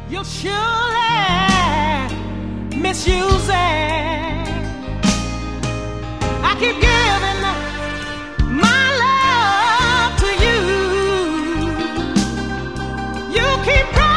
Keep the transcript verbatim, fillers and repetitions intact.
you'll surely misuse it. I keep giving my love to you. You keep